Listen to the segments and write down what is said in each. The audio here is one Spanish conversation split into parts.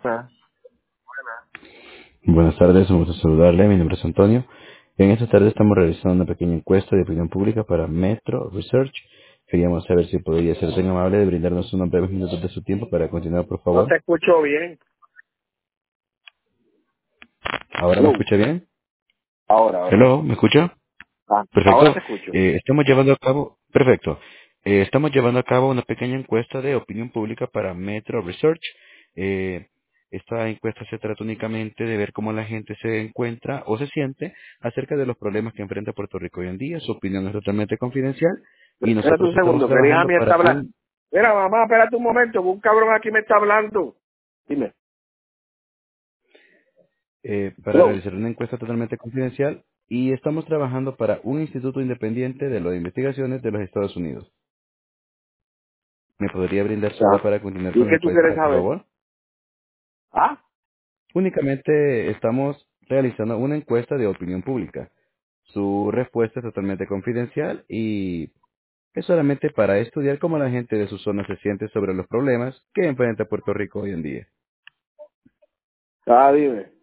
Ah, Buenas tardes, un gusto saludarle. Mi nombre es Antonio. En esta tarde estamos realizando una pequeña encuesta de opinión pública para Metro Research. Queríamos saber si podría ser tan amable de brindarnos unos breves minutos de su tiempo para continuar, por no favor. te escucho bien. ¿Ahora me Hello. escucha bien? Ahora. Hello, ¿me escucha? Ah, ahora Perfecto. te escucho. Estamos llevando a cabo, perfecto. Estamos llevando a cabo una pequeña encuesta de opinión pública para Metro Research. Eh, Esta encuesta se trata únicamente de ver cómo la gente se encuentra o se siente acerca de los problemas que enfrenta Puerto Rico hoy en día. Su opinión es totalmente confidencial y Espérate nosotros un estamos segundo, que mi hija trabajando mía está para hablando. un Mira, mamá, espérate un momento, que un cabrón aquí me está hablando. Dime. para Hello. realizar una encuesta totalmente confidencial y estamos trabajando para un instituto independiente de las investigaciones de los Estados Unidos. ¿Me podría brindar su edad Ah, para continuar ¿y con la qué tú encuesta, quieres por saber? favor? Ah, Únicamente estamos realizando una encuesta de opinión pública. Su respuesta es totalmente confidencial y es solamente para estudiar cómo la gente de su zona se siente sobre los problemas que enfrenta Puerto Rico hoy en día. dime.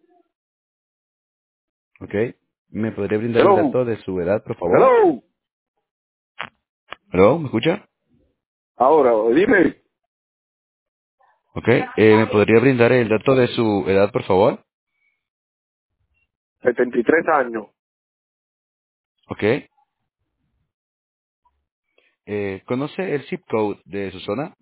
¿Ok? ¿Me podría brindar el Hello. dato de su edad, por favor? Hello. ¿Aló? ¿Me escucha? Ahora, dime. ¿Ok? ¿Me podría brindar el dato de su edad, por favor? 73 años. ¿Ok? ¿Conoce el zip code de su zona?